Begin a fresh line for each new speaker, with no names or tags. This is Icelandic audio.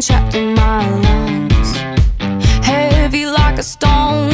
trapped in my lungs, heavy like a stone.